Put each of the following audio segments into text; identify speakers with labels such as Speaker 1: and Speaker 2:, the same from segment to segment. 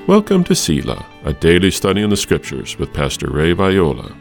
Speaker 1: Welcome to Selah, a daily study in the Scriptures with Pastor Ray Viola.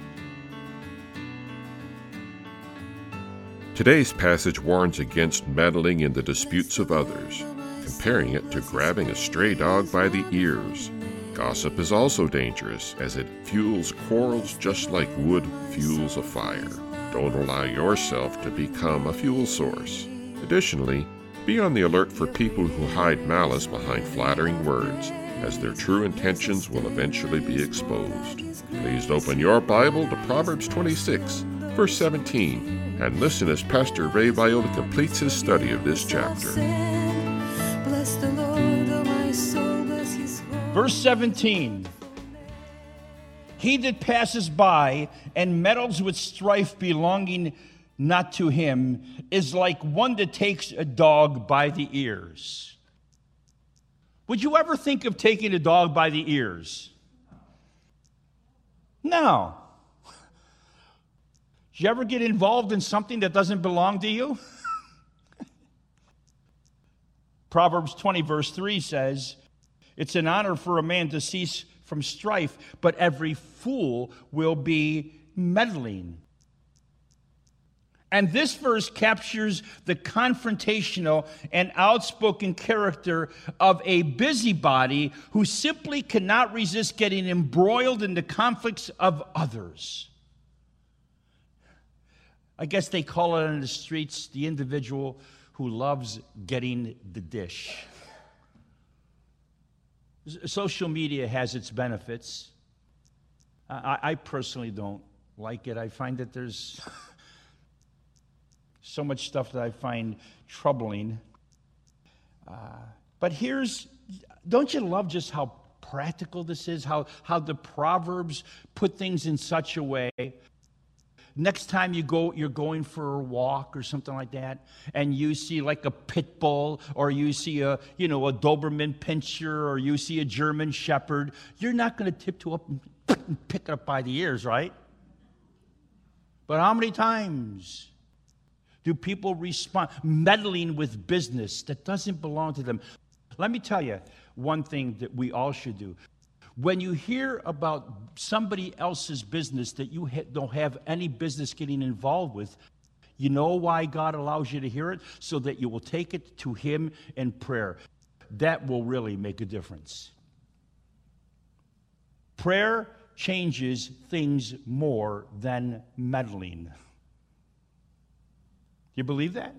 Speaker 1: Today's passage warns against meddling in the disputes of others, comparing it to grabbing a stray dog by the ears. Gossip is also dangerous, as it fuels quarrels just like wood fuels a fire. Don't allow yourself to become a fuel source. Additionally, be on the alert for people who hide malice behind flattering words, as their true intentions will eventually be exposed. Please open your Bible to Proverbs 26, verse 17, and listen as Pastor Ray Viola completes his study of this chapter.
Speaker 2: Verse 17, he that passes by and meddles with strife belonging not to him is like one that takes a dog by the ears. Would you ever think of taking a dog by the ears? No. Did you ever get involved in something that doesn't belong to you? Proverbs 20 verse 3 says, it's an honor for a man to cease from strife, but every fool will be meddling. And this verse captures the confrontational and outspoken character of a busybody who simply cannot resist getting embroiled in the conflicts of others. I guess they call it on the streets the individual who loves getting the dish. Social media has its benefits. I personally don't like it. I find that there's so much stuff that I find troubling. But don't you love just how practical this is? How the Proverbs put things in such a way. Next time you're going for a walk or something like that, and you see like a pit bull, or you see a Doberman Pinscher, or you see a German Shepherd, you're not going to tiptoe up and pick it up by the ears, right? But how many times do people respond meddling with business that doesn't belong to them? Let me tell you one thing that we all should do. When you hear about somebody else's business that you don't have any business getting involved with, you know why God allows you to hear it? So that you will take it to Him in prayer. That will really make a difference. Prayer changes things more than meddling. You believe that?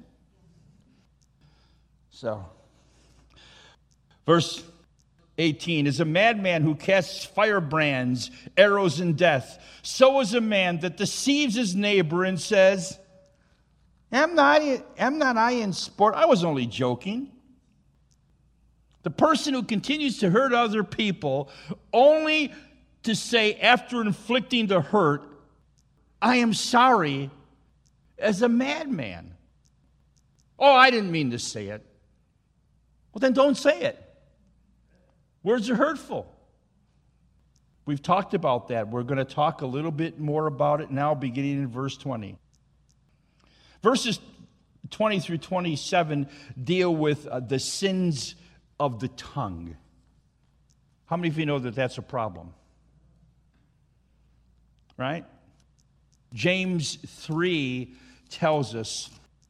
Speaker 2: So, verse 18, is a madman who casts firebrands, arrows, and death. So is a man that deceives his neighbor and says, Am not I in sport? I was only joking. The person who continues to hurt other people only to say after inflicting the hurt, I am sorry, as a madman. Oh, I didn't mean to say it. Well, then don't say it. Words are hurtful. We've talked about that. We're going to talk a little bit more about it now, beginning in verse 20. Verses 20 through 27 deal with the sins of the tongue. How many of you know that that's a problem? Right? James 3 tells us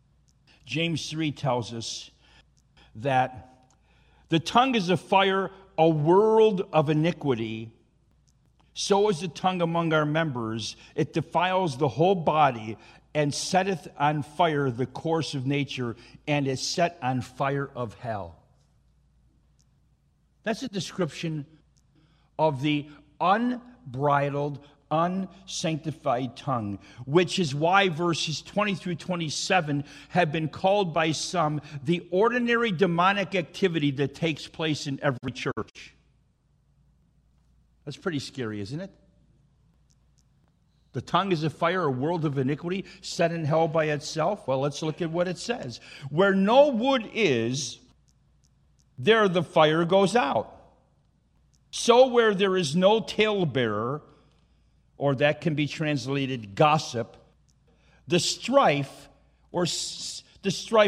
Speaker 2: that the tongue is a fire, a world of iniquity. So is the tongue among our members. It defiles the whole body and setteth on fire the course of nature, and is set on fire of hell. That's a description of the unbridled, unsanctified tongue, which is why verses 20 through 27 have been called by some the ordinary demonic activity that takes place in every church. That's pretty scary, isn't it? The tongue is a fire, a world of iniquity, set in hell by itself. Well, let's look at what it says. Where no wood is, there the fire goes out. So where there is no talebearer, or that can be translated gossip, the strife will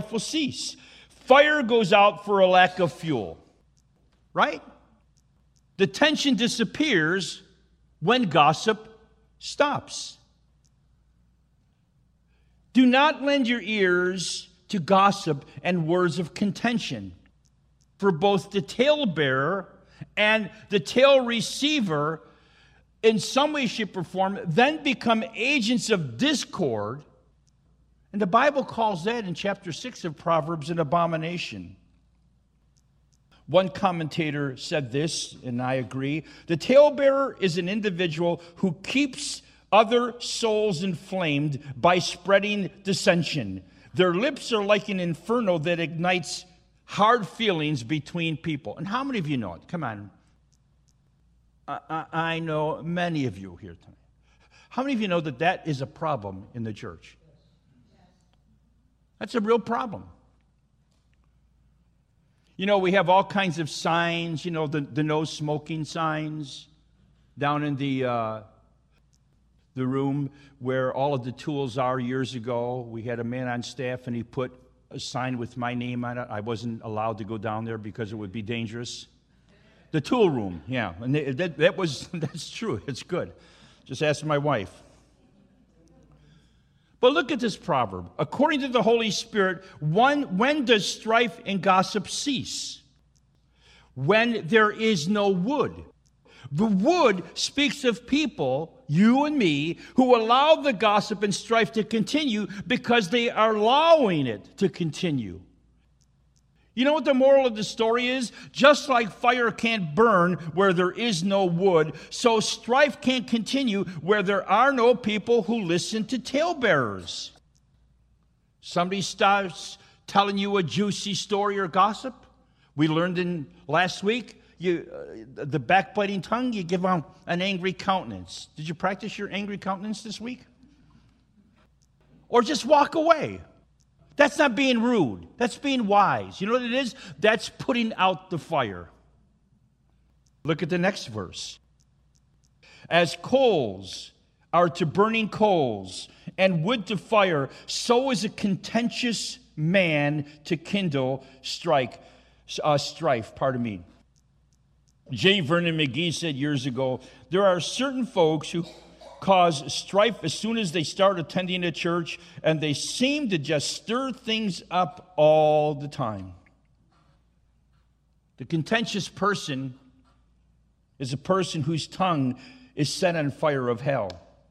Speaker 2: cease. Fire goes out for a lack of fuel, right? The tension disappears when gossip stops. Do not lend your ears to gossip and words of contention, for both the talebearer and the tale receiver, in some way, shape, or form, then become agents of discord. And the Bible calls that in chapter 6 of Proverbs an abomination. One commentator said this, and I agree. The talebearer is an individual who keeps other souls inflamed by spreading dissension. Their lips are like an inferno that ignites hard feelings between people. And how many of you know it? Come on. I know many of you here tonight. How many of you know that that is a problem in the church? That's a real problem. You know, we have all kinds of signs, you know, the no smoking signs down in the room where all of the tools are. Years ago, we had a man on staff, and he put a sign with my name on it. I wasn't allowed to go down there because it would be dangerous. The tool room, yeah. And that's true. It's good. Just ask my wife. But look at this proverb. According to the Holy Spirit, when does strife and gossip cease? When there is no wood. The wood speaks of people, you and me, who allow the gossip and strife to continue because they are allowing it to continue. You know what the moral of the story is? Just like fire can't burn where there is no wood, so strife can't continue where there are no people who listen to talebearers. Somebody starts telling you a juicy story or gossip. We learned in last week, the backbiting tongue, you give out an angry countenance. Did you practice your angry countenance this week? Or just walk away. That's not being rude. That's being wise. You know what it is? That's putting out the fire. Look at the next verse. As coals are to burning coals and wood to fire, so is a contentious man to kindle strife. J. Vernon McGee said years ago, there are certain folks who cause strife as soon as they start attending a church, and they seem to just stir things up all the time. The contentious person is a person whose tongue is set on fire of hell.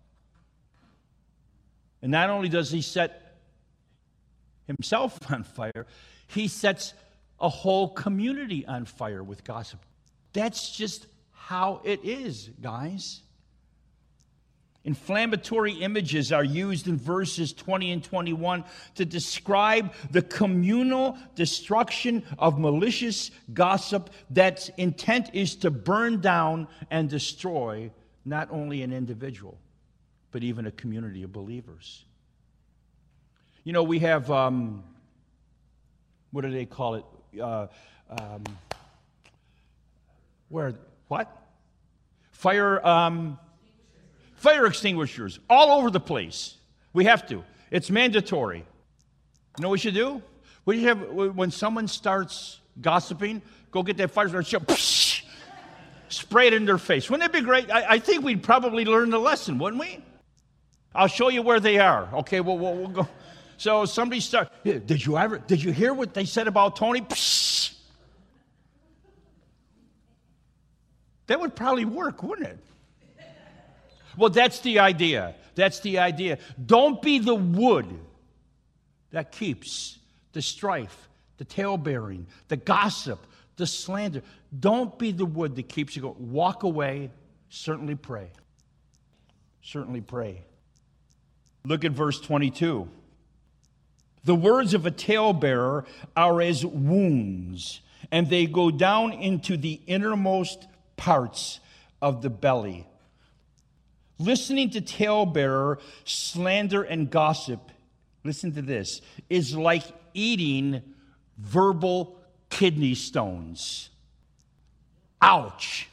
Speaker 2: And not only does he set himself on fire, he sets a whole community on fire with gossip. That's just how it is, guys. Inflammatory images are used in verses 20 and 21 to describe the communal destruction of malicious gossip that's intent is to burn down and destroy not only an individual, but even a community of believers. You know, we have, what do they call it? Fire extinguishers all over the place. We have to. It's mandatory. You know what we should do? We should have, when someone starts gossiping, go get that fire extinguisher, spray it in their face. Wouldn't it be great? I think we'd probably learn the lesson, wouldn't we? I'll show you where they are. Okay, we'll go. So somebody start. Did you hear what they said about Tony? That would probably work, wouldn't it? Well, that's the idea. That's the idea. Don't be the wood that keeps the strife, the talebearing, the gossip, the slander. Don't be the wood that keeps you going. Walk away. Certainly pray. Certainly pray. Look at verse 22. The words of a talebearer are as wounds, and they go down into the innermost parts of the belly. Listening to talebearer, slander, and gossip, listen to this, is like eating verbal kidney stones. Ouch.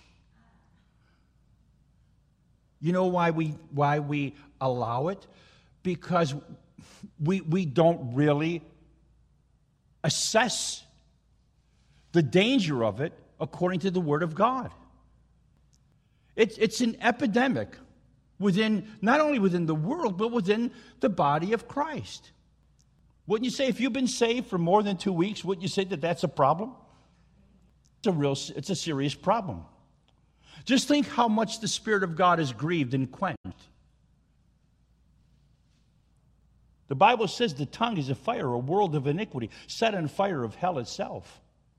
Speaker 2: You know why we allow it? Because we don't really assess the danger of it according to the Word of God. It's an epidemic not only within the world, but within the body of Christ. Wouldn't you say, if you've been saved for more than 2 weeks, wouldn't you say that that's a problem? It's a serious problem. Just think how much the Spirit of God is grieved and quenched. The Bible says the tongue is a fire, a world of iniquity, set on fire of hell itself.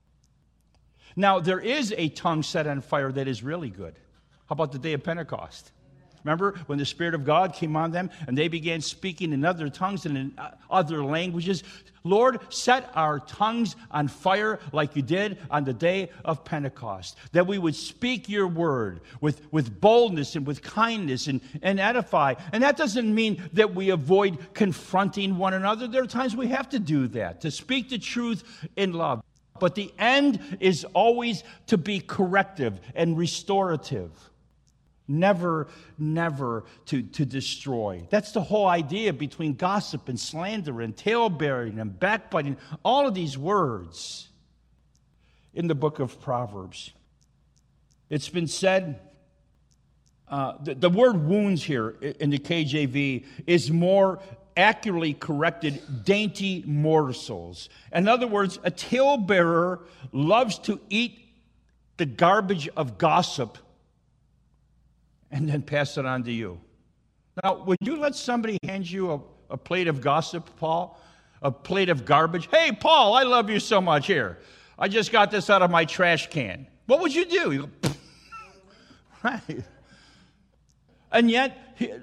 Speaker 2: Now, there is a tongue set on fire that is really good. How about the day of Pentecost? Remember when the Spirit of God came on them and they began speaking in other tongues and in other languages? Lord, set our tongues on fire like you did on the day of Pentecost, that we would speak your word with boldness and with kindness and edify. And that doesn't mean that we avoid confronting one another. There are times we have to do that, to speak the truth in love. But the end is always to be corrective and restorative. Never to destroy. That's the whole idea between gossip and slander and talebearing and backbiting. All of these words in the book of Proverbs. It's been said, the word wounds here in the KJV is more accurately corrected dainty morsels. In other words, a talebearer loves to eat the garbage of gossip and then pass it on to you. Now, would you let somebody hand you a plate of gossip, Paul? A plate of garbage? Hey, Paul, I love you so much. Here, I just got this out of my trash can. What would you do? You go, right. And yet,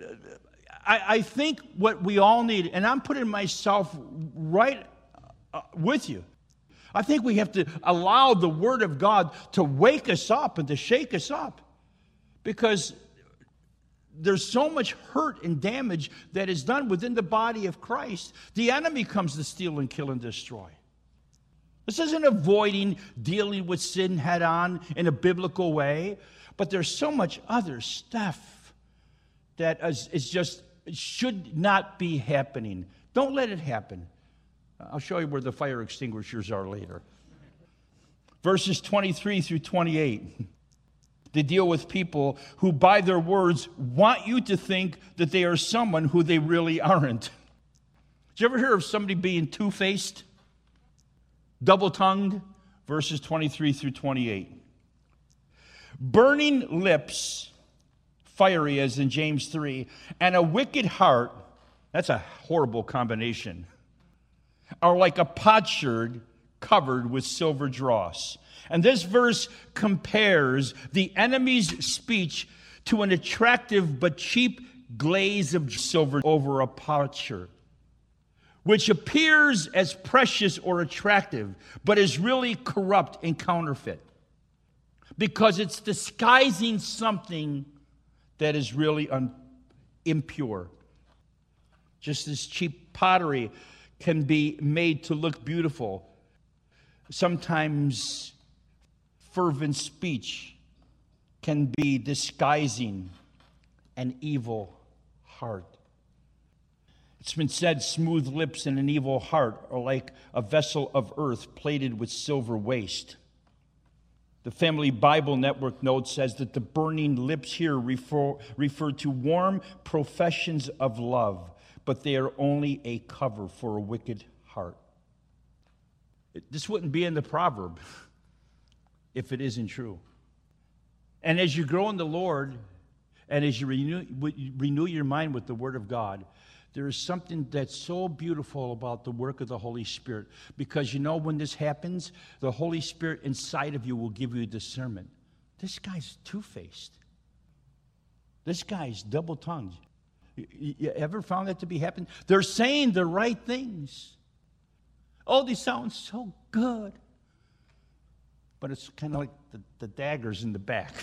Speaker 2: I think what we all need, and I'm putting myself right with you, I think we have to allow the Word of God to wake us up and to shake us up. Because there's so much hurt and damage that is done within the body of Christ. The enemy comes to steal and kill and destroy. This isn't avoiding dealing with sin head on in a biblical way, but there's so much other stuff that is just should not be happening. Don't let it happen. I'll show you where the fire extinguishers are later. Verses 23 through 28. They deal with people who, by their words, want you to think that they are someone who they really aren't. Did you ever hear of somebody being two-faced? Double-tongued? Verses 23 through 28. Burning lips, fiery as in James 3, and a wicked heart, that's a horrible combination, are like a potsherd covered with silver dross. And this verse compares the enemy's speech to an attractive but cheap glaze of silver over a potsherd, which appears as precious or attractive, but is really corrupt and counterfeit, because it's disguising something that is really impure. Just as cheap pottery can be made to look beautiful, sometimes fervent speech can be disguising an evil heart. It's been said, smooth lips and an evil heart are like a vessel of earth plated with silver waste. The Family Bible Network note says that the burning lips here refer to warm professions of love, but they are only a cover for a wicked heart. This wouldn't be in the proverb if it isn't true. And as you grow in the Lord, and as you renew your mind with the Word of God, there is something that's so beautiful about the work of the Holy Spirit. Because you know when this happens, the Holy Spirit inside of you will give you discernment. This guy's two-faced. This guy's double-tongued. You ever found that to be happening? They're saying the right things. Oh, they sound so good. But it's kind of like the daggers in the back.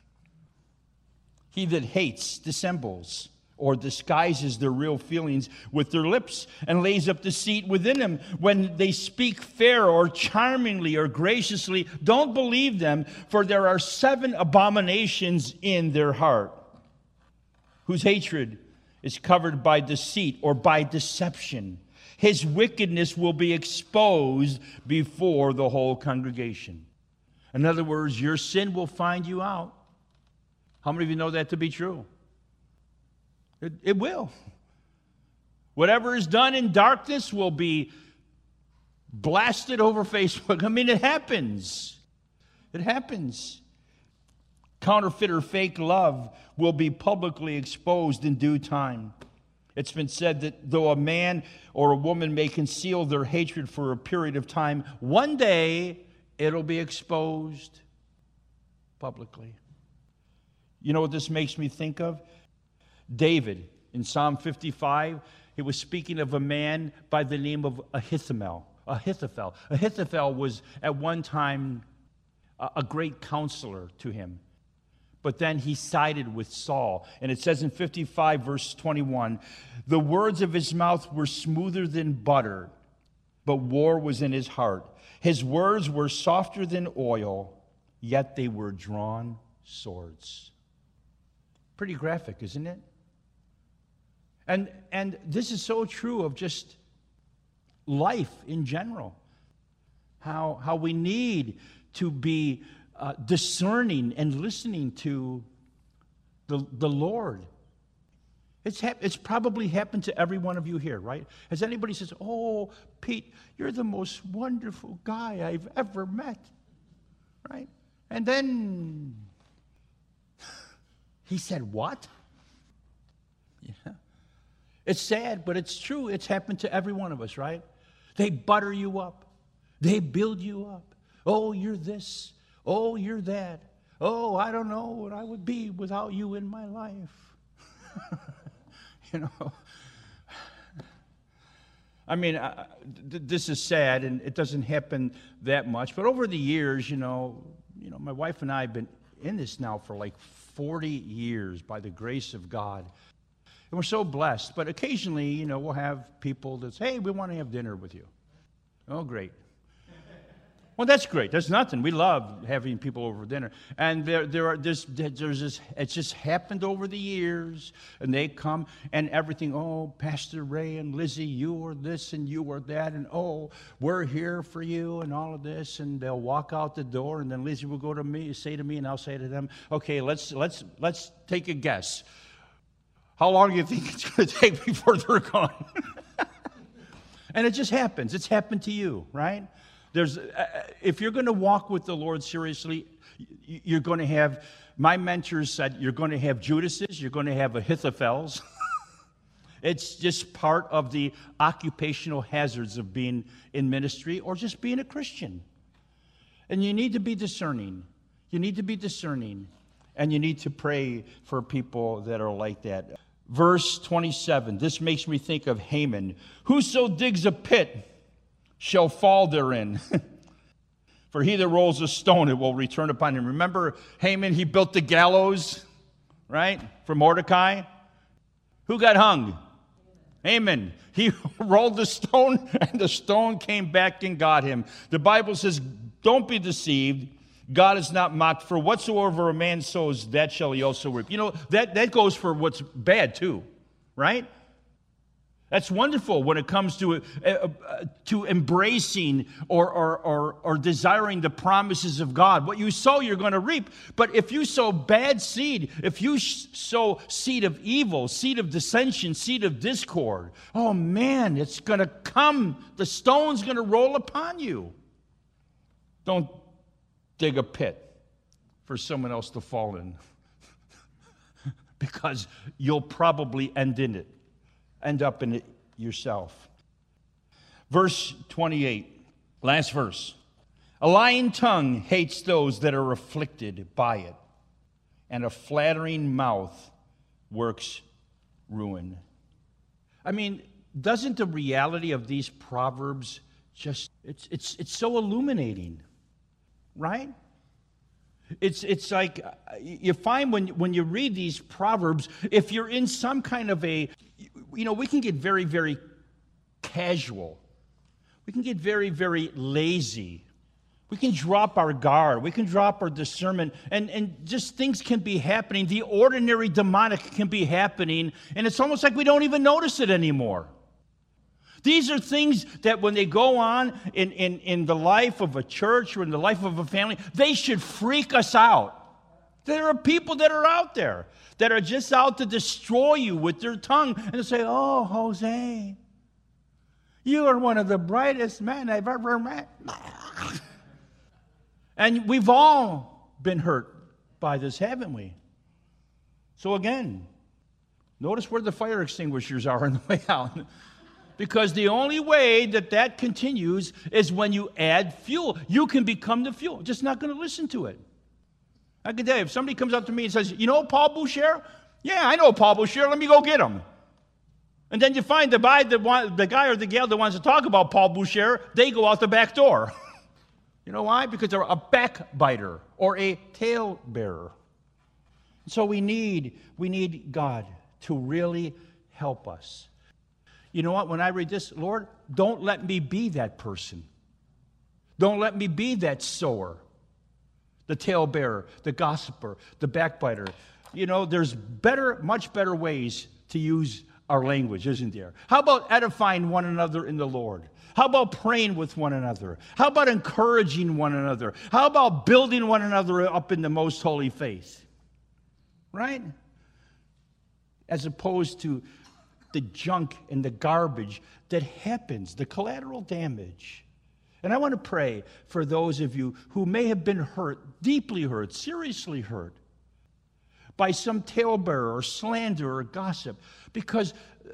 Speaker 2: He that hates dissembles or disguises their real feelings with their lips and lays up deceit within them. When they speak fair or charmingly or graciously, don't believe them, for there are 7 abominations in their heart, whose hatred is covered by deceit or by deception. His wickedness will be exposed before the whole congregation. In other words, your sin will find you out. How many of you know that to be true? It will. Whatever is done in darkness will be blasted over Facebook. I mean, it happens. It happens. Counterfeit or fake love will be publicly exposed in due time. It's been said that though a man or a woman may conceal their hatred for a period of time, one day it'll be exposed publicly. You know what this makes me think of? David, in Psalm 55, he was speaking of a man by the name of Ahithophel. Ahithophel was at one time a great counselor to him. But then he sided with Saul. And it says in 55, verse 21, the words of his mouth were smoother than butter, but war was in his heart. His words were softer than oil, yet they were drawn swords. Pretty graphic, isn't it? And this is so true of just life in general. How we need to be discerning and listening to the Lord. It's probably happened to every one of you here, right? Has anybody says, "Oh, Pete, you're the most wonderful guy I've ever met," right? And then he said, "What?" Yeah. It's sad, but it's true. It's happened to every one of us, right? They butter you up. They build you up. Oh, you're this. Oh, you're that. Oh, I don't know what I would be without you in my life. You know. I mean, this is sad, and it doesn't happen that much. But over the years, you know, my wife and I have been in this now for like 40 years by the grace of God. And we're so blessed. But occasionally, we'll have people that say, "Hey, we want to have dinner with you." Oh, great. Well, that's great. That's nothing. We love having people over for dinner. And there's this, it's just happened over the years. And they come and everything, "Oh, Pastor Ray and Lizzie, you are this and you are that. And oh, we're here for you," and all of this. And they'll walk out the door. And then Lizzie will go to me, say to me, and I'll say to them, "Okay, let's take a guess. How long do you think it's going to take before they're gone?" And it just happens. It's happened to you, right? If you're going to walk with the Lord seriously, you're going to have, my mentors said, you're going to have Judases, you're going to have Ahithophels. It's just part of the occupational hazards of being in ministry or just being a Christian. And you need to be discerning. You need to be discerning. And you need to pray for people that are like that. Verse 27, this makes me think of Haman. "Whoso digs a pit shall fall therein. For he that rolls a stone, it will return upon him." Remember Haman, he built the gallows, right, for Mordecai? Who got hung? Haman. He rolled the stone, and the stone came back and got him. The Bible says, don't be deceived. God is not mocked, for whatsoever a man sows, that shall he also reap. That goes for what's bad too, right? That's wonderful when it comes to embracing or desiring the promises of God. What you sow, you're going to reap. But if you sow bad seed, if you sow seed of evil, seed of dissension, seed of discord, oh man, it's going to come. The stone's going to roll upon you. Don't dig a pit for someone else to fall in, because you'll probably end up in it yourself. Verse 28, last verse. "A lying tongue hates those that are afflicted by it, and a flattering mouth works ruin." I mean, doesn't the reality of these proverbs just, it's so illuminating, right? It's like you find when you read these proverbs, if you're in some kind of we can get very, very casual. We can get very, very lazy. We can drop our guard. We can drop our discernment. And just things can be happening. The ordinary demonic can be happening. And it's almost like we don't even notice it anymore. These are things that when they go on in the life of a church or in the life of a family, they should freak us out. There are people that are out there that are just out to destroy you with their tongue and say, oh, Jose, you are one of the brightest men I've ever met. And we've all been hurt by this, haven't we? So again, notice where the fire extinguishers are on the way out. Because the only way that continues is when you add fuel. You can become the fuel. Just not going to listen to it. I can tell you, if somebody comes up to me and says, you know Paul Boucher? Yeah, I know Paul Boucher. Let me go get him. And then you find the guy or the gal that wants to talk about Paul Boucher, they go out the back door. You know why? Because they're a backbiter or a talebearer. So we need God to really help us. You know what? When I read this, Lord, don't let me be that person. Don't let me be that sower, the talebearer, the gossiper, the backbiter. You know, there's much better ways to use our language, isn't there? How about edifying one another in the Lord? How about praying with one another? How about encouraging one another? How about building one another up in the most holy faith? Right? As opposed to the junk and the garbage that happens, the collateral damage. And I want to pray for those of you who may have been hurt, deeply hurt, seriously hurt by some talebearer or slander or gossip, because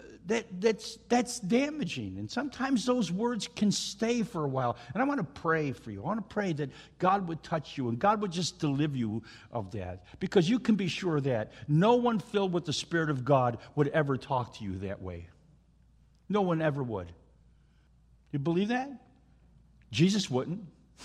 Speaker 2: that's damaging. And sometimes those words can stay for a while. And I want to pray for you. I want to pray that God would touch you and God would just deliver you of that. Because you can be sure that no one filled with the Spirit of God would ever talk to you that way. No one ever would. You believe that? Jesus wouldn't.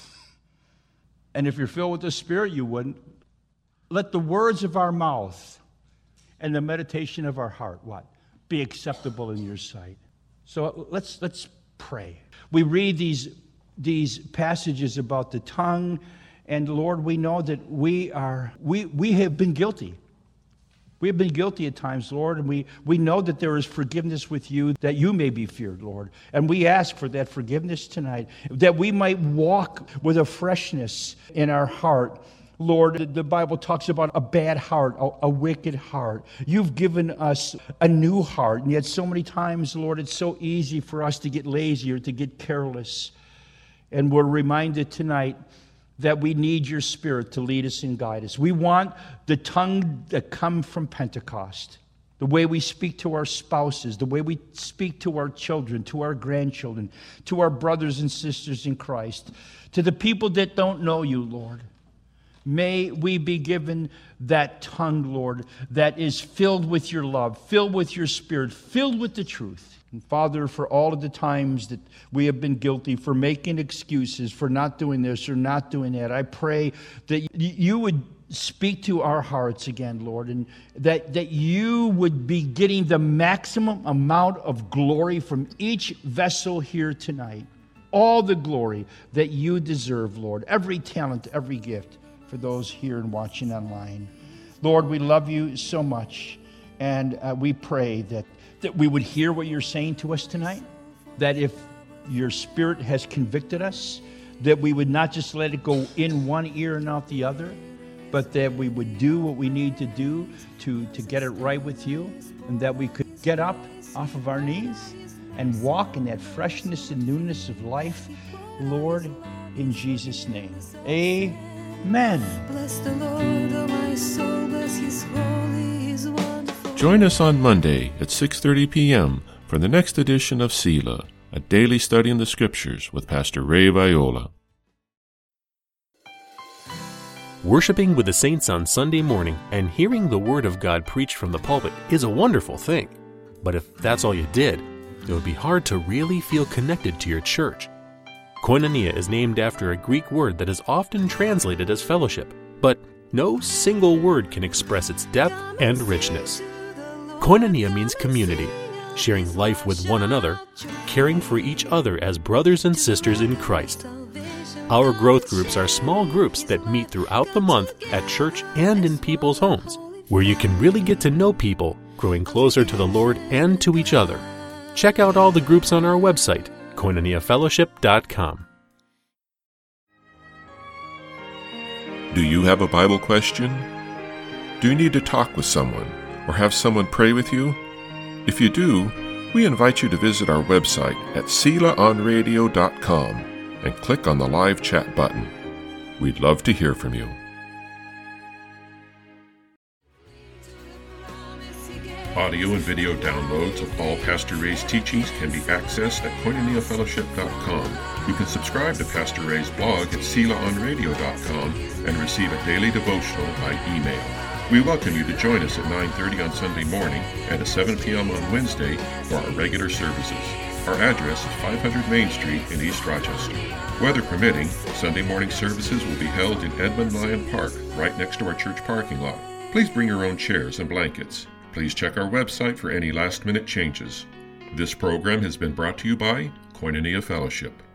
Speaker 2: And if you're filled with the Spirit, you wouldn't. Let the words of our mouth and the meditation of our heart, what? Be acceptable in your sight. So let's pray. We read these passages about the tongue, and Lord, we know that we have been guilty. We have been guilty at times, Lord, and we know that there is forgiveness with you, that you may be feared, Lord. And we ask for that forgiveness tonight, that we might walk with a freshness in our heart. Lord, the Bible talks about a bad heart, a wicked heart. You've given us a new heart, and yet so many times, Lord, it's so easy for us to get lazy or to get careless. And we're reminded tonight that we need your Spirit to lead us and guide us. We want the tongue that come from Pentecost, the way we speak to our spouses, the way we speak to our children, to our grandchildren, to our brothers and sisters in Christ, to the people that don't know you, Lord. May we be given that tongue, Lord, that is filled with your love, filled with your Spirit, filled with the truth. And Father, for all of the times that we have been guilty for making excuses, for not doing this or not doing that, I pray that you would speak to our hearts again, Lord, and that you would be getting the maximum amount of glory from each vessel here tonight. All the glory that you deserve, Lord, every talent, every gift. For those here and watching online. Lord, we love you so much, and we pray that we would hear what you're saying to us tonight, that if your Spirit has convicted us, that we would not just let it go in one ear and out the other, but that we would do what we need to do to get it right with you, and that we could get up off of our knees and walk in that freshness and newness of life, Lord, in Jesus' name. Amen.
Speaker 3: Bless the Lord, oh my soul, bless his holy, his wonderful.
Speaker 1: Join us on Monday at 6:30 p.m. for the next edition of Selah, a daily study in the Scriptures with Pastor Ray Viola.
Speaker 4: Worshiping with the saints on Sunday morning and hearing the Word of God preached from the pulpit is a wonderful thing. But if that's all you did, it would be hard to really feel connected to your church. Koinonia is named after a Greek word that is often translated as fellowship, but no single word can express its depth and richness. Koinonia means community, sharing life with one another, caring for each other as brothers and sisters in Christ. Our growth groups are small groups that meet throughout the month at church and in people's homes, where you can really get to know people, growing closer to the Lord and to each other. Check out all the groups on our website, koinoniafellowship.com.
Speaker 1: Do you have a Bible question? Do you need to talk with someone or have someone pray with you? If you do, we invite you to visit our website at SelaOnRadio.com and click on the live chat button. We'd love to hear from you. Audio and video downloads of all Pastor Ray's teachings can be accessed at KoinoniaFellowship.com. You can subscribe to Pastor Ray's blog at SelaOnRadio.com and receive a daily devotional by email. We welcome you to join us at 9:30 on Sunday morning and at 7 p.m. on Wednesday for our regular services. Our address is 500 Main Street in East Rochester. Weather permitting, Sunday morning services will be held in Edmund Lyon Park, right next to our church parking lot. Please bring your own chairs and blankets. Please check our website for any last-minute changes. This program has been brought to you by Koinonia Fellowship.